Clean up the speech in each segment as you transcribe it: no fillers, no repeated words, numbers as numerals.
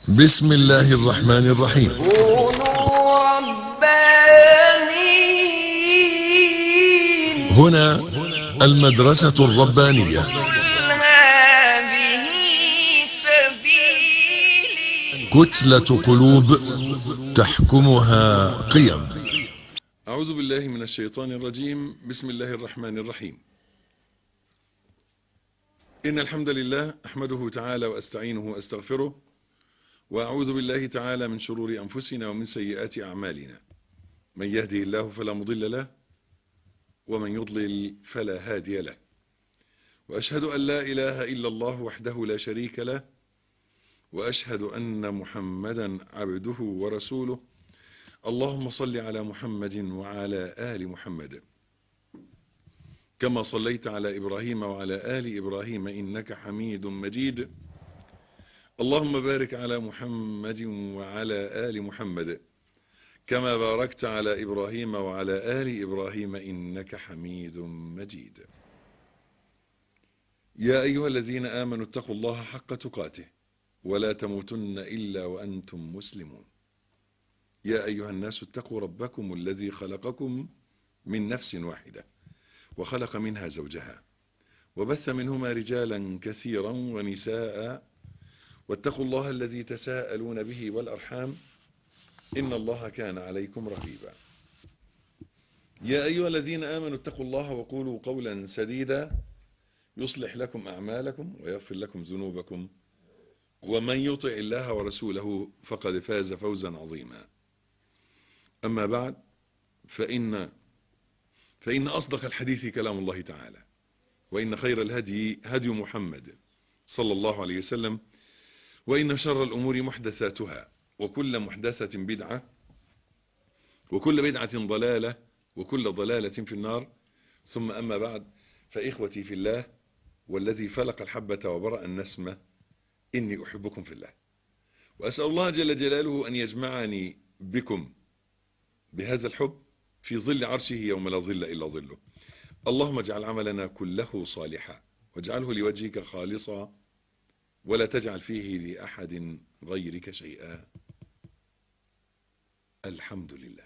بسم الله الرحمن الرحيم. كونوا ربانيين. هنا المدرسة الربانية. قل هذه سبيلي. كتلة قلوب تحكمها قيم. أعوذ بالله من الشيطان الرجيم. بسم الله الرحمن الرحيم. إن الحمد لله أحمده تعالى وأستعينه وأستغفره، وأعوذ بالله تعالى من شرور أنفسنا ومن سيئات أعمالنا. من يهده الله فلا مضل له، ومن يضلل فلا هادي له. وأشهد أن لا إله إلا الله وحده لا شريك له، وأشهد أن محمدا عبده ورسوله. اللهم صل على محمد وعلى آل محمد كما صليت على إبراهيم وعلى آل إبراهيم إنك حميد مجيد. اللهم بارك على محمد وعلى آل محمد كما باركت على إبراهيم وعلى آل إبراهيم إنك حميد مجيد. يا أيها الذين آمنوا اتقوا الله حق تقاته ولا تموتن إلا وأنتم مسلمون. يا أيها الناس اتقوا ربكم الذي خلقكم من نفس واحدة وخلق منها زوجها وبث منهما رجالا كثيرا ونساء، واتقوا الله الذي تساءلون به والأرحام إن الله كان عليكم رقيبا. يا أيها الذين آمنوا اتقوا الله وقولوا قولا سديدا يصلح لكم أعمالكم ويغفر لكم ذنوبكم، ومن يطع الله ورسوله فقد فاز فوزا عظيما. أما بعد، فإن أصدق الحديث كلام الله تعالى، وإن خير الهدي هدي محمد صلى الله عليه وسلم، وإن شر الأمور محدثاتها، وكل محدثة بدعة، وكل بدعة ضلالة، وكل ضلالة في النار. ثم أما بعد، فإخوتي في الله والذي فلق الحبة وبرأ النسمة، إني أحبكم في الله، وأسأل الله جل جلاله أن يجمعني بكم بهذا الحب في ظل عرشه يوم لا ظل إلا ظله. اللهم اجعل عملنا كله صالحا، واجعله لوجهك خالصا، ولا تجعل فيه لأحد غيرك شيئا. الحمد لله.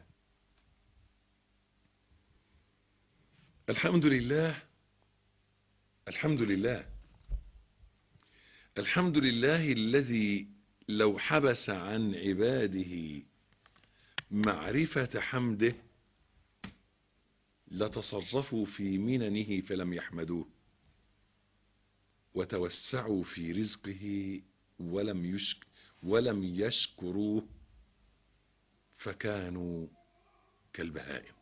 الحمد لله. الحمد لله. الحمد لله الذي لو حبس عن عباده معرفة حمده لتصرفوا في مننه فلم يحمدوه، وتوسعوا في رزقه ولم يشكروه، فكانوا كالبهائم.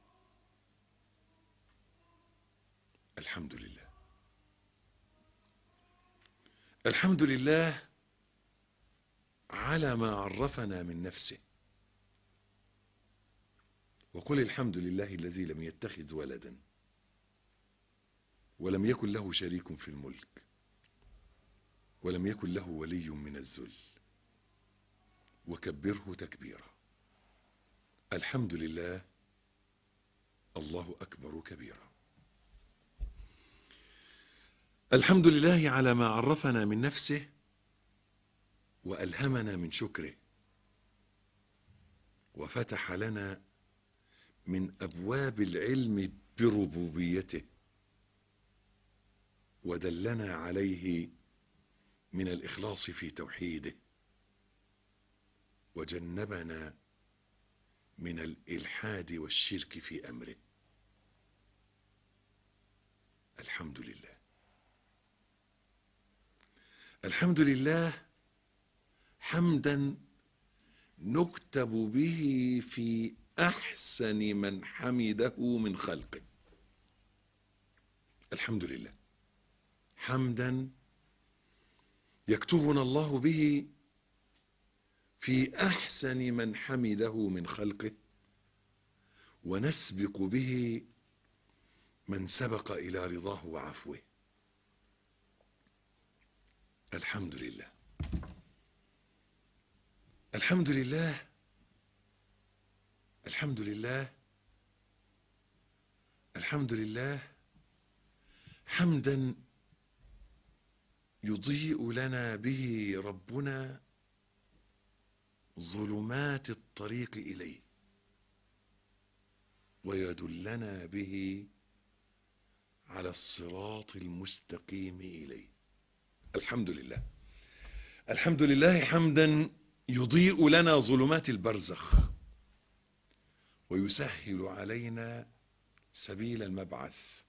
الحمد لله. الحمد لله على ما عرفنا من نفسه. وقل الحمد لله الذي لم يتخذ ولدا ولم يكن له شريك في الملك ولم يكن له ولي من الذل وكبره تكبيرا. الحمد لله. الله أكبر كبيرا. الحمد لله على ما عرفنا من نفسه وألهمنا من شكره، وفتح لنا من أبواب العلم بربوبيته، ودلنا عليه من الإخلاص في توحيده، وجنبنا من الإلحاد والشرك في أمره. الحمد لله. الحمد لله حمدا نكتب به في أحسن من حمده من خلقه. الحمد لله حمدا يكتبنا الله به في أحسن من حمده من خلقه، ونسبق به من سبق إلى رضاه وعفوه. الحمد لله. الحمد لله. الحمد لله. الحمد لله حمدا يضيء لنا به ربنا ظلمات الطريق إليه ويدلنا به على الصراط المستقيم إليه. الحمد لله. الحمد لله حمدا يضيء لنا ظلمات البرزخ ويسهل علينا سبيل المبعث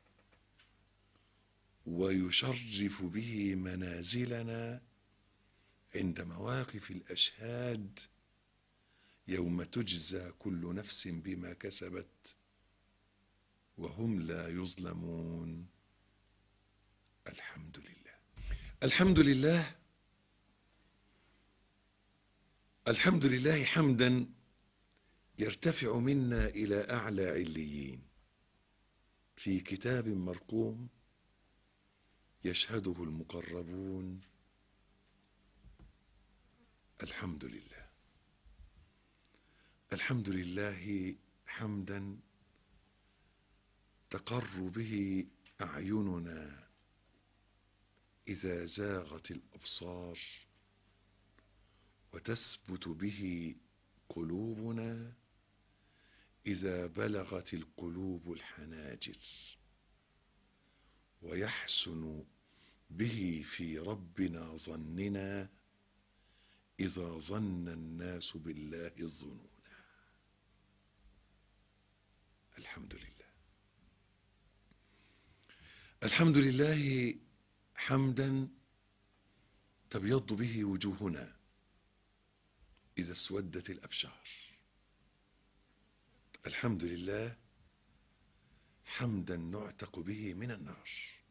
ويشرف به منازلنا عند مواقف الأشهاد يوم تجزى كل نفس بما كسبت وهم لا يظلمون. الحمد لله. الحمد لله. الحمد لله حمدا يرتفع منا إلى أعلى عليين في كتاب مرقوم يشهده المقربون. الحمد لله. الحمد لله حمدا تقر به أعيننا إذا زاغت الأبصار وتثبت به قلوبنا إذا بلغت القلوب الحناجر ويحسن به في ربنا ظننا إذا ظن الناس بالله الظنون. الحمد لله. الحمد لله حمدا تبيض به وجوهنا إذا اسودت الأبشار. الحمد لله حمدا نعتق به من النار.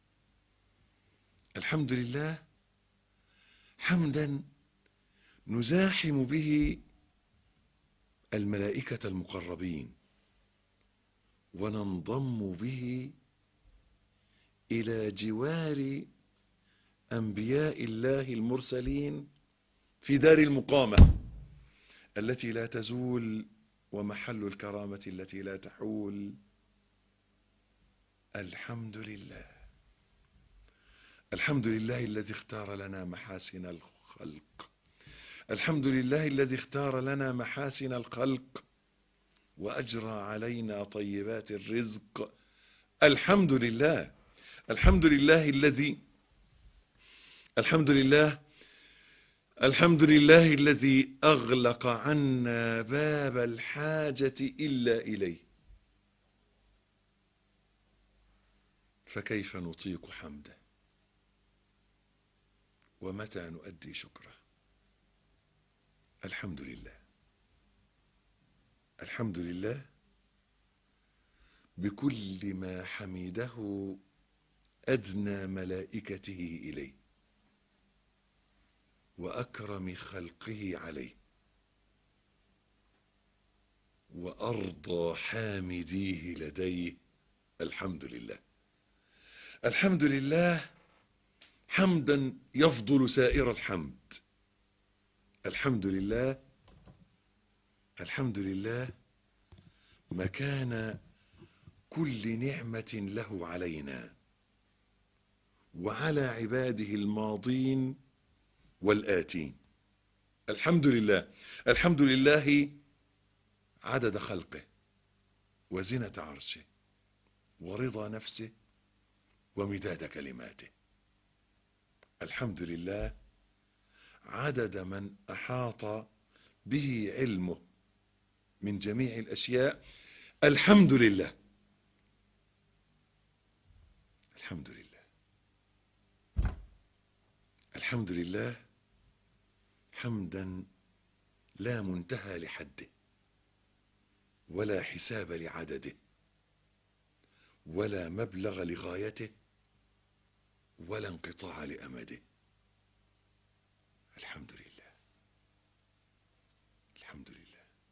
الحمد لله حمدا نزاحم به الملائكة المقربين وننضم به إلى جوار أنبياء الله المرسلين في دار المقامة التي لا تزول ومحل الكرامة التي لا تحول. الحمد لله. الحمد لله الذي اختار لنا محاسن الخلق. الحمد لله الذي اختار لنا محاسن الخلق وأجرى علينا طيبات الرزق. الحمد لله. الحمد لله الذي الحمد لله الحمد لله الذي أغلق عنا باب الحاجة إلا إليه، فكيف نطيق حمده ومتى نؤدي شكره؟ الحمد لله. الحمد لله بكل ما حمده أدنى ملائكته إليه وأكرم خلقه عليه وأرضى حامديه لديه. الحمد لله. الحمد لله حمدا يفضل سائر الحمد. الحمد لله. الحمد لله مكان كل نعمة له علينا وعلى عباده الماضين والآتين. الحمد لله. الحمد لله عدد خلقه وزنة عرشه ورضا نفسه ومداد كلماته. الحمد لله عدد من أحاط به علمه من جميع الأشياء. الحمد لله. الحمد لله. الحمد لله حمدا لا منتهى لحده ولا حساب لعدده ولا مبلغ لغايته ولا انقطاع لأمده. الحمد لله. الحمد لله.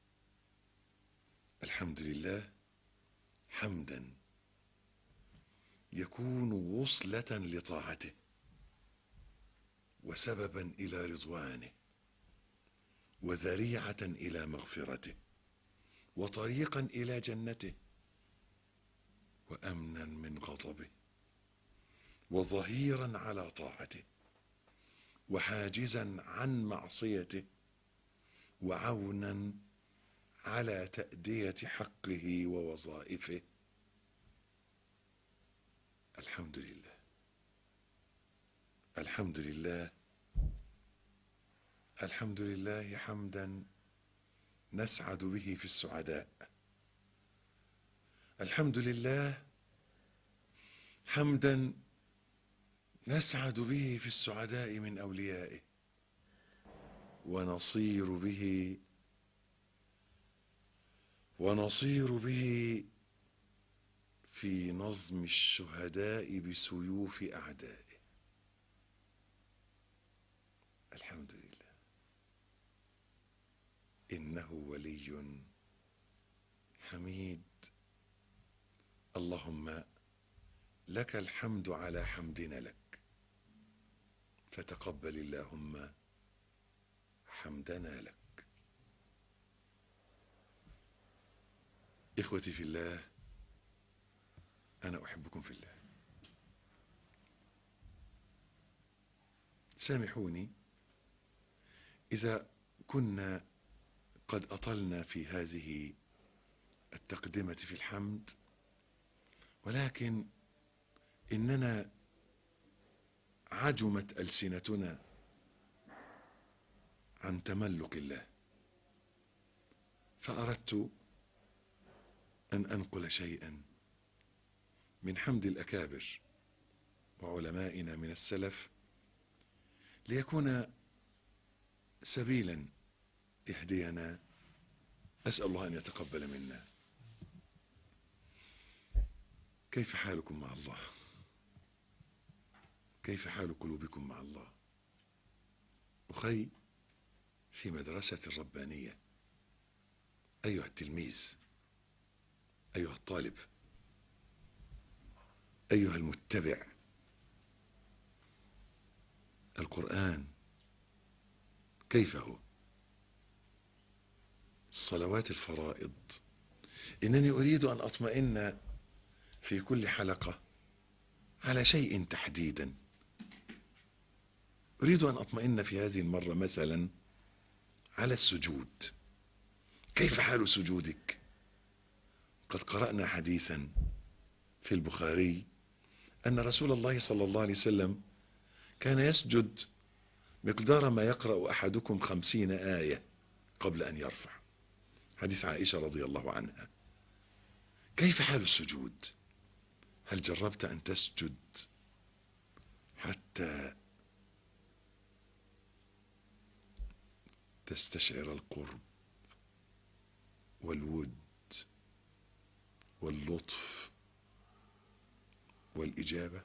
الحمد لله حمدا يكون وصلة لطاعته وسببا إلى رضوانه وذريعة إلى مغفرته وطريقا إلى جنته وأمنا من غضبه وظهيرا على طاعته وحاجزا عن معصيته وعونا على تأدية حقه ووظائفه. الحمد لله، الحمد لله، الحمد لله حمدا نسعد به في السعداء. الحمد لله حمدا نسعد به في السعداء من أوليائه، ونصير به في نظم الشهداء بسيوف أعدائه. الحمد لله، إنه ولي حميد. اللهم لك الحمد على حمدنا لك، فتقبل اللهم حمدنا لك. إخوتي في الله، أنا أحبكم في الله. سامحوني إذا كنا قد أطلنا في هذه التقدمة في الحمد، ولكن إننا عجمت ألسنتنا عن تملك الله، فأردت أن أنقل شيئا من حمد الأكابر وعلمائنا من السلف، ليكون سبيلا يهدينا. أسأل الله أن يتقبل منا. كيف حالكم مع الله؟ كيف حال قلوبكم مع الله؟ أخي في مدرسة الربانية، أيها التلميذ، أيها الطالب، أيها المتبع، القرآن كيف هو؟ الصلوات الفرائض. إنني أريد أن أطمئن في كل حلقة على شيء تحديدا. أريد أن أطمئن في هذه المرة مثلا على السجود. كيف حال سجودك؟ قد قرأنا حديثا في البخاري أن رسول الله صلى الله عليه وسلم كان يسجد مقدار ما يقرأ أحدكم 50 آية قبل أن يرفع. حديث عائشة رضي الله عنها. كيف حال السجود؟ هل جربت أن تسجد حتى تستشعر القرب والود واللطف والإجابة،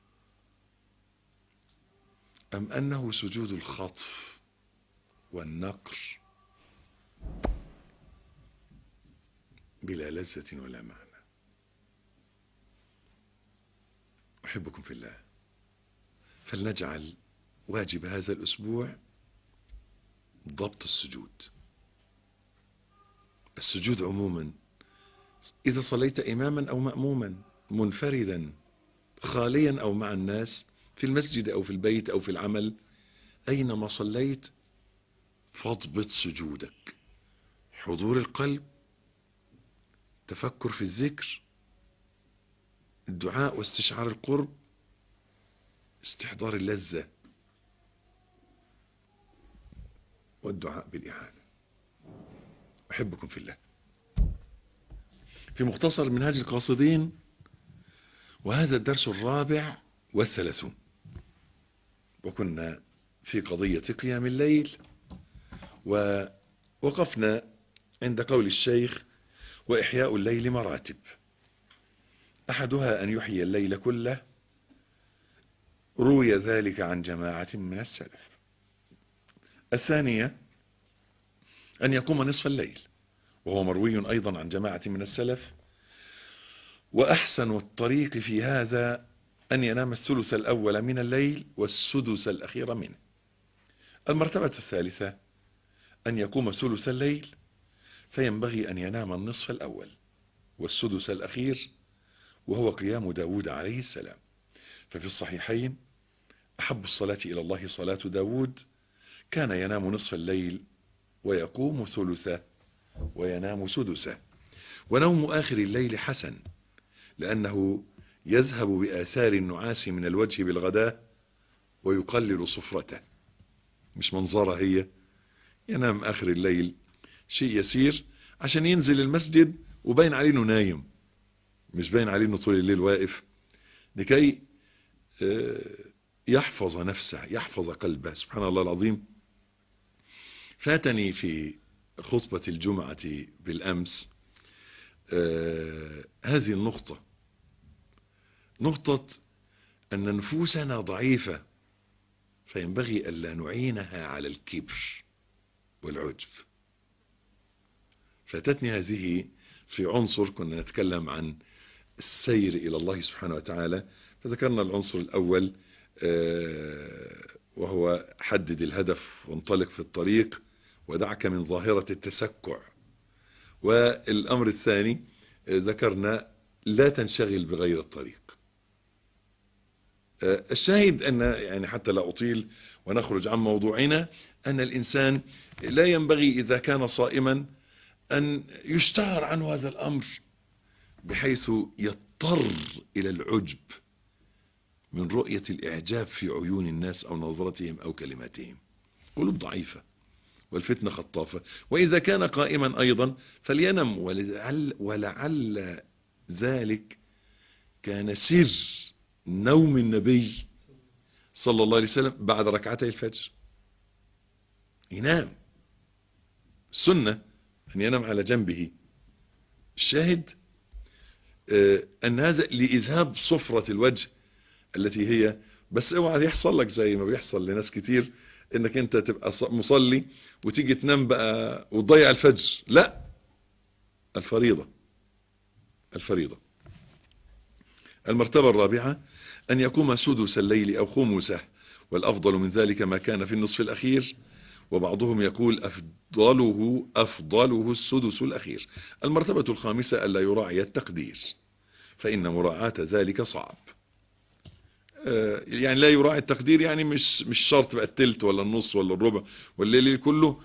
أم أنه سجود الخطف والنقر بلا لذة ولا معنى؟ أحبكم في الله، فلنجعل واجب هذا الأسبوع ضبط السجود. السجود عموما، إذا صليت إماما أو مأموما، منفردا، خاليا أو مع الناس، في المسجد أو في البيت أو في العمل، أينما صليت فاضبط سجودك. حضور القلب، تفكر في الذكر، الدعاء واستشعار القرب، استحضار اللذة والدعاء بالإعانة. أحبكم في الله. في مختصر منهاج القاصدين، وهذا الدرس 34، وكنا في قضية قيام الليل، ووقفنا عند قول الشيخ: وإحياء الليل مراتب، أحدها أن يحيي الليل كله، روي ذلك عن جماعة من السلف. الثانية أن يقوم نصف الليل، وهو مروي أيضا عن جماعة من السلف. وأحسن الطريق في هذا أن ينام الثلث الأول من الليل والسدس الأخير منه. المرتبة الثالثة أن يقوم ثلث الليل، فينبغي أن ينام النصف الأول والسدس الأخير، وهو قيام داود عليه السلام. ففي الصحيحين: أحب الصلاة إلى الله صلاة داود، كان ينام نصف الليل ويقوم ثلثه وينام سدسه. ونوم آخر الليل حسن، لأنه يذهب بآثار النعاس من الوجه بالغداء ويقلل صفرته. مش منظرة هي، ينام آخر الليل شيء يسير عشان ينزل المسجد وباين عليه انه نايم، مش باين عليه انه طول الليل واقف، لكي يحفظ نفسه، يحفظ قلبه. سبحان الله العظيم. فاتني في خطبة الجمعة بالأمس هذه النقطة، نقطة أن نفوسنا ضعيفة، فينبغي ألا نعينها على الكبر والعجب. فاتتني هذه في عنصر كنا نتكلم عن السير إلى الله سبحانه وتعالى، فذكرنا العنصر الأول وهو حدد الهدف وانطلق في الطريق ودعك من ظاهرة التسكع. والأمر الثاني ذكرنا لا تنشغل بغير الطريق. الشاهد أن يعني حتى لا أطيل ونخرج عن موضوعنا، أن الإنسان لا ينبغي إذا كان صائما أن يشتهر عنه هذا الأمر بحيث يضطر إلى العجب من رؤية الإعجاب في عيون الناس أو نظرتهم أو كلماتهم. قلوب ضعيفة والفتنة خطافة. وإذا كان قائما أيضا فلينم، ولعل ذلك كان سر نوم النبي صلى الله عليه وسلم بعد ركعتي الفجر. ينام، سنة أن ينام على جنبه. الشاهد أن هذا لإذهاب صفرة الوجه التي هي، بس اوعى يحصل لك زي ما بيحصل لناس كتير انك انت تبقى مصلي وتيجي تنام بقى وتضيع الفجر. لا، الفريضة. المرتبة الرابعة أن يقوم سدس الليل أو خمسه، والأفضل من ذلك ما كان في النصف الأخير، وبعضهم يقول أفضله السدس الأخير. المرتبة الخامسة ألا يراعي التقدير، فإن مراعاة ذلك صعب. يعني لا يراعي التقدير، يعني مش شرط بقى التلت ولا النص ولا الربع والليل كله،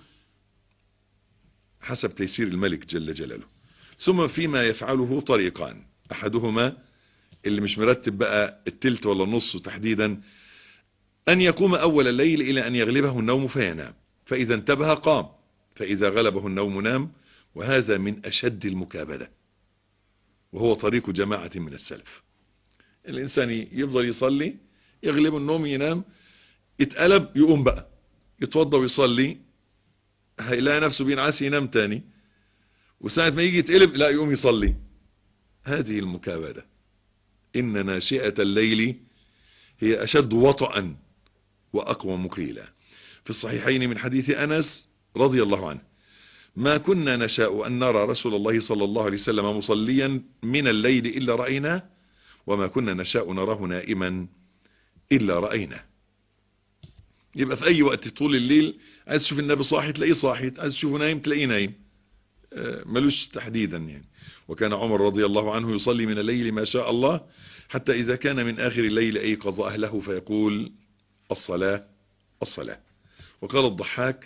حسب تيسير الملك جل جلاله. ثم فيما يفعله طريقان، أحدهما اللي مش مرتب بقى التلت ولا النص تحديدا، أن يقوم أول الليل إلى أن يغلبه النوم فينام، فإذا انتبه قام، فإذا غلبه النوم نام. وهذا من أشد المكابدة، وهو طريق جماعة من السلف. الإنسان يفضل يصلي، يغلب النوم، ينام، يتقلب، يقوم بقى يتوضى ويصلي، هيلاقي نفسه بينعس، ينام تاني، وساعة ما يجي يتقلب لا يقوم يصلي. هذه المكابدة. إن ناشئة الليل هي أشد وطئا وأقوى مقيلا. في الصحيحين من حديث أنس رضي الله عنه: ما كنا نشاء أن نرى رسول الله صلى الله عليه وسلم مصليا من الليل إلا رأيناه، وما كنا نشاء نراه نائما إلا رأيناه. يبقى في أي وقت طول الليل عايز تشوف النبي صاحي تلاقيه صاحي، عايز تشوفه نايم تلاقيه نايم، ملوش تحديدا يعني. وكان عمر رضي الله عنه يصلي من الليل ما شاء الله، حتى إذا كان من آخر الليل أيقظ أهله فيقول: الصلاة الصلاة. وقال الضحاك: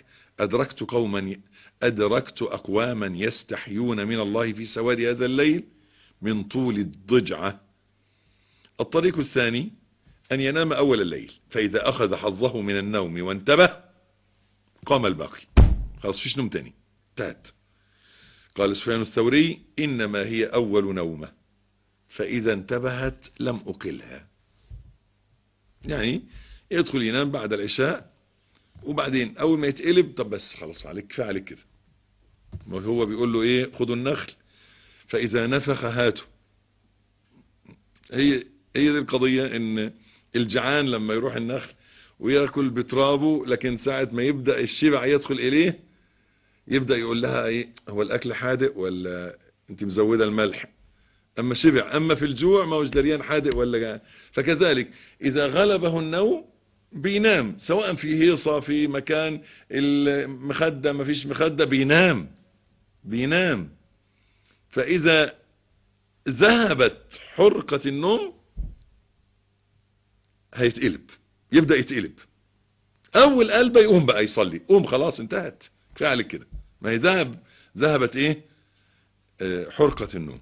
أدركت أقواما يستحيون من الله في سواد هذا الليل من طول الضجعة. الطريق الثاني أن ينام أول الليل، فإذا أخذ حظه من النوم وانتبه قام الباقي، خلاص فيش نوم تاني، انتهت. قال سفيان الثوري: إنما هي أول نومة، فإذا انتبهت لم أقلها. يعني يدخل ينام بعد العشاء، وبعدين أول ما يتقلب طب بس خلاص عليك، كفاية عليك كده. وهو بيقول له إيه؟ خدوا النخل فإذا نفخ هاته. هي دي القضية، إن الجعان لما يروح النخل ويأكل بترابه، لكن ساعة ما يبدأ الشبع يدخل إليه يبدأ يقول لها إيه؟ هو الأكل حادق ولا أنت مزودة الملح؟ أما شبع، أما في الجوع ما هوش دريان حادق ولا جعان. فكذلك إذا غلبه النوم بينام، سواء في هيصة، في مكان المخدة، ما فيش مخدة، بينام. فإذا ذهبت حرقة النوم هيتقلب، يبدأ يتقلب. أول قلبه يقوم بقى يصلي، قوم خلاص انتهت، فعل كده، ما هي ذهبت ايه حرقة النوم.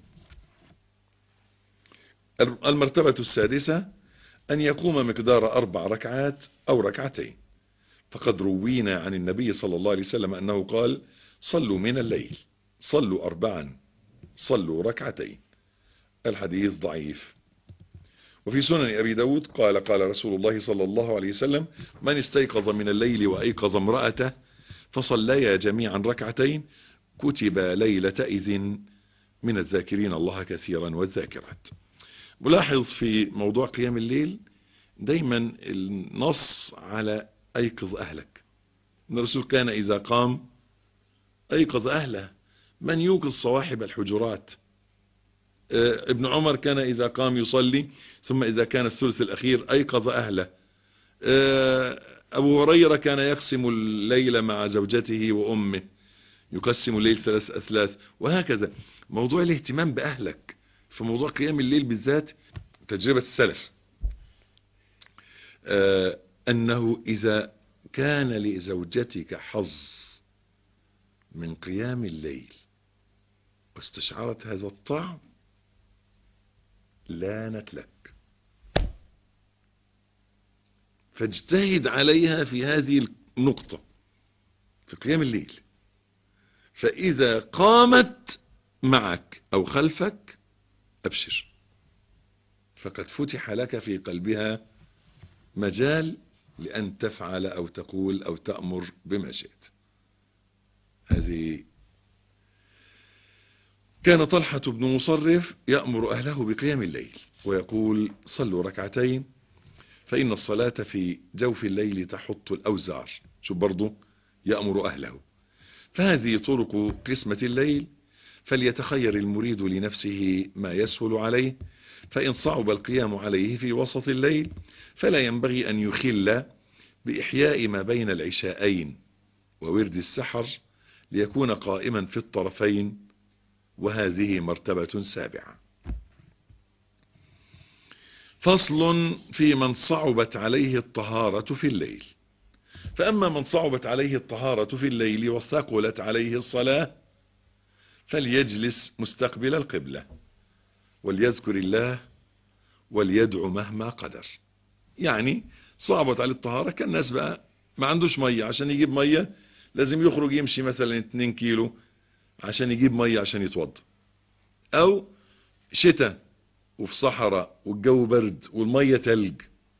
المرتبة السادسة أن يقوم مقدار 4 ركعات أو ركعتين، فقد روينا عن النبي صلى الله عليه وسلم أنه قال: صلوا من الليل، صلوا 4، صلوا ركعتين. الحديث ضعيف. وفي سنن أبي داود قال رسول الله صلى الله عليه وسلم: من استيقظ من الليل وأيقظ امرأته فصليا جميعا ركعتين كتب ليلة إذن من الذاكرين الله كثيرا والذاكرات. ملاحظ في موضوع قيام الليل دايما النص على أيقظ أهلك. الرسول كان إذا قام أيقظ أهله. من يوقظ صواحب الحجرات؟ ابن عمر كان إذا قام يصلي، ثم إذا كان الثلث الأخير أيقظ أهله. أبو هريرة كان يقسم الليل مع زوجته وأمه، يقسم الليل 3 أثلاث، وهكذا. موضوع الاهتمام بأهلك في موضوع قيام الليل بالذات، تجربة السلف أنه إذا كان لزوجتك حظ من قيام الليل واستشعرت هذا الطعم لانت لك، فاجتهد عليها في هذه النقطة في قيام الليل. فإذا قامت معك أو خلفك أبشر، فقد فتح لك في قلبها مجال لأن تفعل أو تقول أو تأمر بما شئت. هذه. كان طلحة بن مصرف يأمر أهله بقيام الليل ويقول: صلوا ركعتين فإن الصلاة في جوف الليل تحط الأوزار. شوف برضو يأمر أهله. فهذه طرق قسمة الليل، فليتخير المريد لنفسه ما يسهل عليه، فإن صعب القيام عليه في وسط الليل فلا ينبغي أن يخل بإحياء ما بين العشاءين وورد السحر ليكون قائما في الطرفين، وهذه مرتبة 7. فصل في من صعبت عليه الطهارة في الليل. فأما من صعبت عليه الطهارة في الليل وثقلت عليه الصلاة فليجلس مستقبل القبلة وليذكر الله وليدعو مهما قدر. يعني صعبت عليه الطهارة، كان الناس بقى ما عندوش مية، عشان يجيب مية لازم يخرج يمشي مثلا 2 كيلو عشان يجيب مية عشان يتوضى، او شتاء وفي صحراء والجو برد والمية تلج،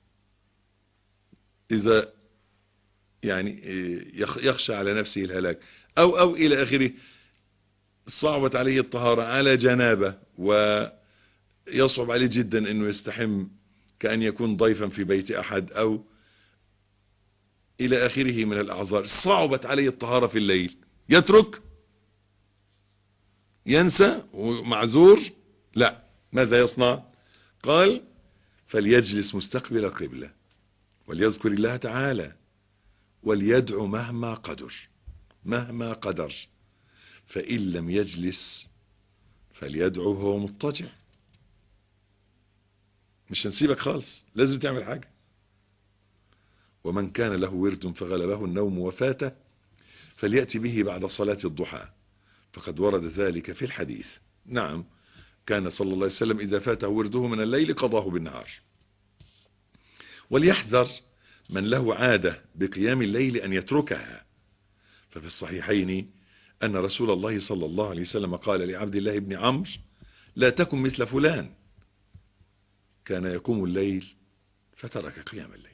اذا يعني يخشى على نفسه الهلاك او الى اخره. صعبت عليه الطهارة على جنابه ويصعب عليه جدا انه يستحم كأن يكون ضيفا في بيت احد او الى اخره من الاعذار. صعبت عليه الطهارة في الليل، يترك؟ ينسى ومعذور؟ لا. ماذا يصنع؟ قال: فليجلس مستقبل القبلة وليذكر الله تعالى وليدعو مهما قدر، مهما قدر. فإن لم يجلس فليدعو وهو مضطجع. مش هنسيبك خالص، لازم تعمل حاجة. ومن كان له ورد فغلبه النوم وفاته فليأتي به بعد صلاة الضحى، فقد ورد ذلك في الحديث. نعم، كان صلى الله عليه وسلم إذا فاته ورده من الليل قضاه بالنهار. وليحذر من له عادة بقيام الليل أن يتركها. ففي الصحيحين أن رسول الله صلى الله عليه وسلم قال لعبد الله بن عمرو: لا تكن مثل فلان كان يقوم الليل فترك قيام الليل.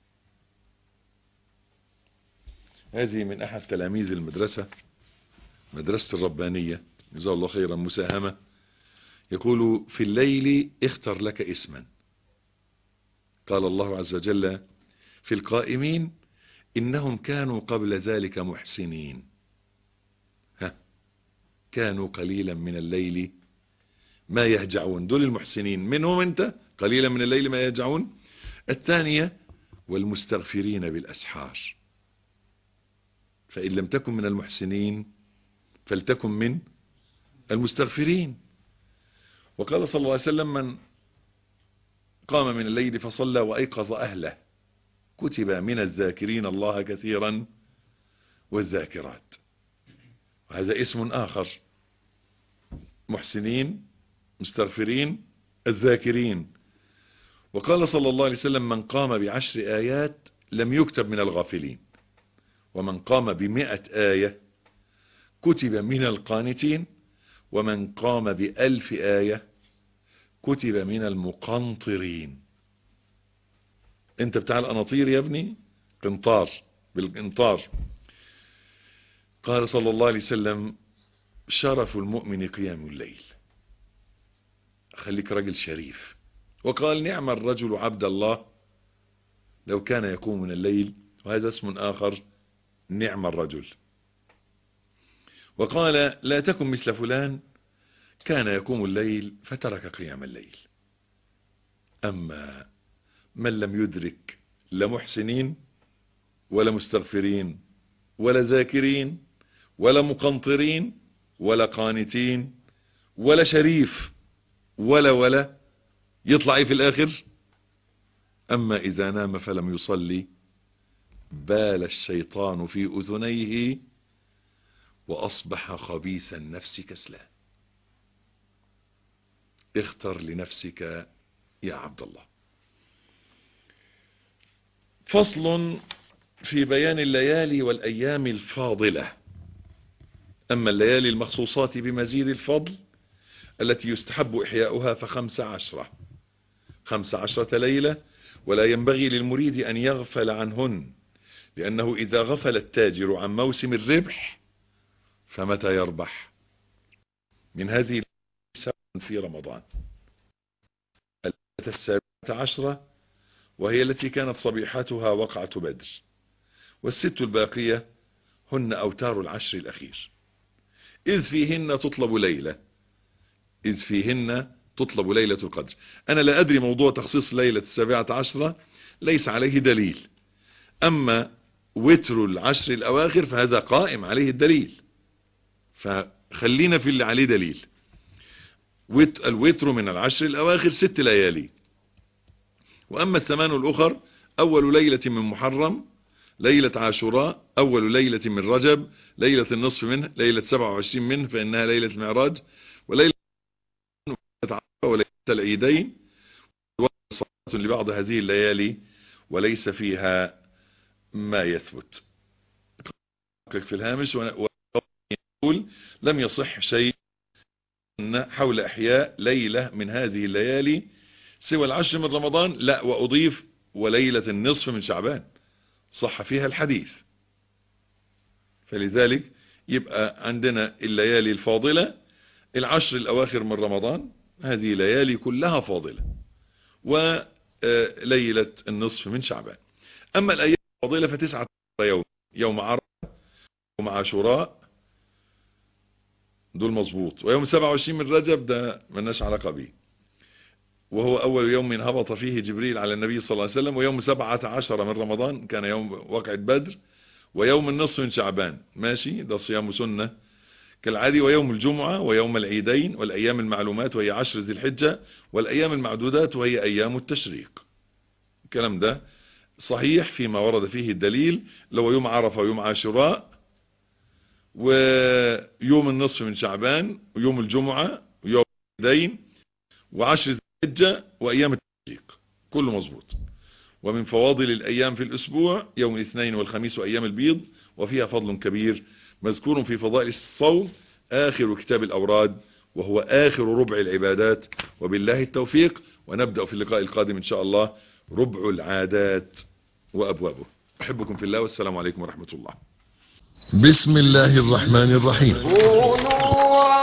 هذه من أحد تلاميذ المدرسة، مدرسة الربانية، جزاه الله خيرا، مساهمة. يقول: في الليل اختر لك اسما. قال الله عز وجل في القائمين: إنهم كانوا قبل ذلك محسنين. كانوا قليلا من الليل ما يهجعون. دول المحسنين، منهم انت، قليلا من الليل ما يهجعون. الثانية: والمستغفرين بالأسحار. فإن لم تكن من المحسنين فلتكن من المستغفرين. وقال صلى الله عليه وسلم: من قام من الليل فصلى وأيقظ أهله كتب من الذاكرين الله كثيرا والذاكرات. وهذا اسم آخر. محسنين، مستغفرين، الذاكرين. وقال صلى الله عليه وسلم: من قام ب10 آيات لم يكتب من الغافلين، ومن قام ب100 آية كتب من القانتين، ومن قام ب1000 آية كتب من المقنطرين. انت بتاع القناطير يا ابني، قنطار، بالقنطار. قال صلى الله عليه وسلم: شرف المؤمن قيام الليل. خليك رجل شريف. وقال: نعم الرجل عبد الله لو كان يقوم من الليل. وهذا اسم آخر، نعم الرجل. وقال: لا تكن مثل فلان كان يقوم الليل فترك قيام الليل. أما من لم يدرك لا محسنين ولا مستغفرين ولا ذاكرين ولا مقنطرين ولا قانتين ولا شريف ولا يطلع في الآخر: أما إذا نام فلم يصلي بال الشيطان في أذنيه وأصبح خبيث النفس كسلان. اختر لنفسك يا عبد الله. فصل في بيان الليالي والأيام الفاضلة. أما الليالي المخصوصات بمزيد الفضل التي يستحب إحياؤها ف15 ليلة، ولا ينبغي للمريد أن يغفل عنهن، لأنه إذا غفل التاجر عن موسم الربح فمتى يربح؟ من هذه في رمضان 17، وهي التي كانت صبيحتها وقعة بدر، والست الباقية هن أوتار العشر الأخير، إذ فيهن تطلب ليلة القدر. أنا لا أدري موضوع تخصيص ليلة 17 ليس عليه دليل، أما وتر العشر الأواخر فهذا قائم عليه الدليل، فخلينا في اللي عليه دليل. الوتر من العشر الأواخر 6 ليالي. وأما الثمان الأخر: أول ليلة من محرم، ليلة عاشوراء، أول ليلة من رجب، ليلة النصف منه، ليلة 27 منه فإنها ليلة المعراج، وليلة عرفة وليلة العيدين. وصلاة لبعض هذه الليالي وليس فيها ما يثبت. في الهامش ويقول: لم يصح شيء حول إحياء ليلة من هذه الليالي سوى العشر من رمضان. لا، وأضيف: وليلة النصف من شعبان صح فيها الحديث. فلذلك يبقى عندنا الليالي الفاضلة 10 الأواخر من رمضان، هذه ليالي كلها فاضلة، وليلة النصف من شعبان. أما الأيام الفاضلة ف9 يوم: يوم عرفة، يوم عاشوراء، دول مظبوط، ويوم 27 من رجب ده ملناش علاقة به، وهو أول يوم هبط فيه جبريل على النبي صلى الله عليه وسلم، ويوم 17 من رمضان كان يوم وقعة بدر، ويوم النصف من شعبان ماشي، ده صيام سنة كالعادي، ويوم الجمعة، ويوم العيدين، والأيام المعلومات وهي 10 ذي الحجة، والأيام المعدودات وهي أيام التشريق. الكلام ده صحيح فيما ورد فيه الدليل، لو يوم عرفة ويوم عاشوراء ويوم النصف من شعبان ويوم الجمعة ويوم العيدين و10 ذي الحجة وأيام التشريق، كله مظبوط. ومن فواضل الأيام في الأسبوع يوم الاثنين والخميس وأيام البيض، وفيها فضل كبير مذكور في فضائل الصوم آخر كتاب الأوراد، وهو آخر ربع العبادات. وبالله التوفيق، ونبدأ في اللقاء القادم إن شاء الله ربع العادات وأبوابه. أحبكم في الله، والسلام عليكم ورحمة الله. بسم الله الرحمن الرحيم. كونوا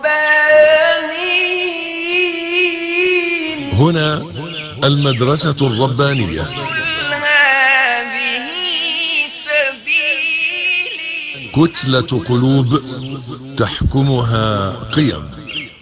ربانيين. هنا المدرسة الربانية. قل هذه سبيلي. كتلة قلوب تحكمها قيم.